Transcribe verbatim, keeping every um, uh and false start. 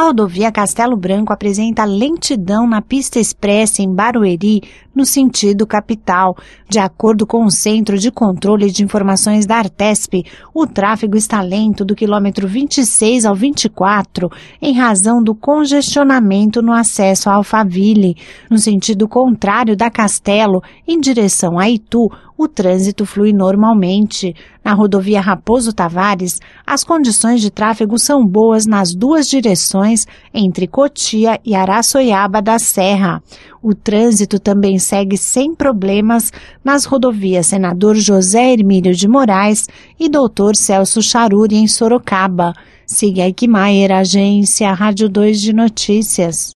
rodovia Castelo Branco apresenta lentidão na pista expressa em Barueri, no sentido capital. De acordo com o Centro de Controle de Informações da Artesp, o tráfego está lento do quilômetro vinte e seis ao vinte e quatro, em razão do congestionamento no acesso a Alphaville. No sentido contrário da Castelo, em direção a Itu, o trânsito flui normalmente. Na rodovia Raposo Tavares, as condições de tráfego são boas nas duas direções entre Cotia e Araçoiaba da Serra. O trânsito também segue sem problemas nas rodovias Senador José Hermílio de Moraes e doutor Celso Charuri em Sorocaba. Siga Eichmeier, agência Rádio dois de Notícias.